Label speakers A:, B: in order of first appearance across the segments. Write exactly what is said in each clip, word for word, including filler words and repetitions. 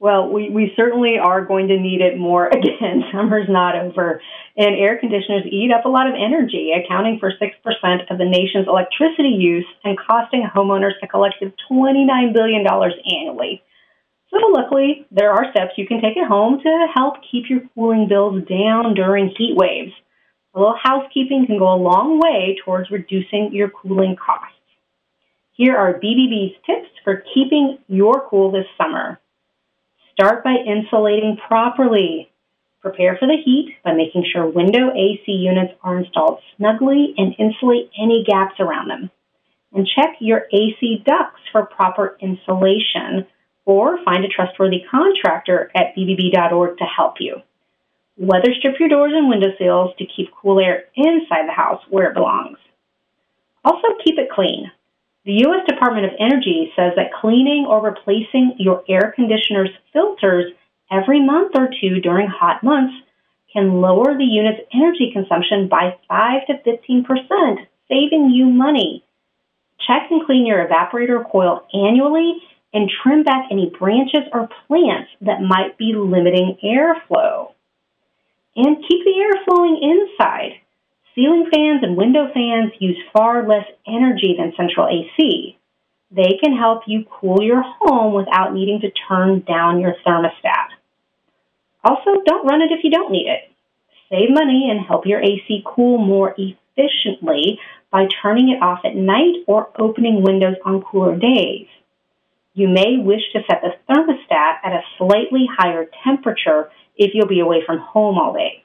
A: Well, we, we certainly are going to need it more again. Summer's not over. And air conditioners eat up a lot of energy, accounting for six percent of the nation's electricity use and costing homeowners a collective twenty-nine billion dollars annually. So luckily, there are steps you can take at home to help keep your cooling bills down during heat waves. A little housekeeping can go a long way towards reducing your cooling costs. Here are B B B's tips for keeping your cool this summer. Start by insulating properly. Prepare for the heat by making sure window A C units are installed snugly and insulate any gaps around them. And check your A C ducts for proper insulation, or find a trustworthy contractor at B B B dot org to help you. Weather strip your doors and window sills to keep cool air inside the house where it belongs. Also, keep it clean. The U S Department of Energy says that cleaning or replacing your air conditioner's filters every month or two during hot months can lower the unit's energy consumption by five to fifteen percent, saving you money. Check and clean your evaporator coil annually and trim back any branches or plants that might be limiting airflow. And keep the air flowing inside. Ceiling fans and window fans use far less energy than central A C. They can help you cool your home without needing to turn down your thermostat. Also, don't run it if you don't need it. Save money and help your A C cool more efficiently by turning it off at night or opening windows on cooler days. You may wish to set the thermostat at a slightly higher temperature if you'll be away from home all day.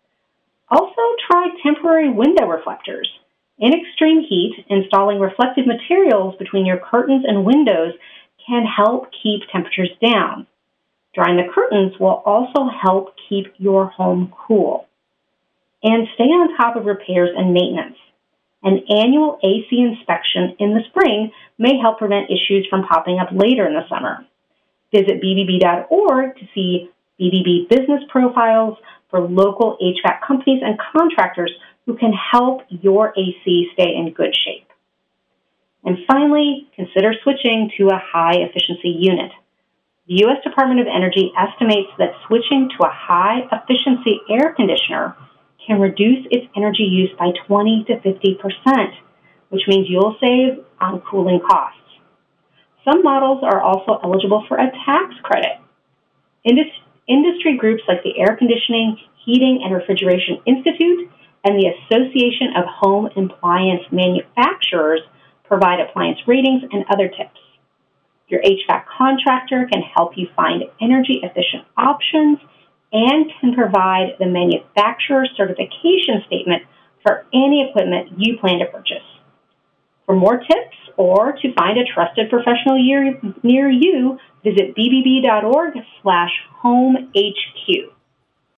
A: Also, try temporary window reflectors. In extreme heat, installing reflective materials between your curtains and windows can help keep temperatures down. Drying the curtains will also help keep your home cool. And stay on top of repairs and maintenance. An annual A C inspection in the spring may help prevent issues from popping up later in the summer. Visit B B B dot org to see B B B business profiles for local H V A C companies and contractors who can help your A C stay in good shape. And finally, consider switching to a high-efficiency unit. The U S Department of Energy estimates that switching to a high-efficiency air conditioner can reduce its energy use by twenty to fifty percent, which means you'll save on cooling costs. Some models are also eligible for a tax credit. Indus- industry groups like the Air Conditioning, Heating, and Refrigeration Institute and the Association of Home Appliance Manufacturers provide appliance ratings and other tips. Your H V A C contractor can help you find energy-efficient options and can provide the manufacturer certification statement for any equipment you plan to purchase. For more tips or to find a trusted professional near you, visit B B B dot org slash home H Q.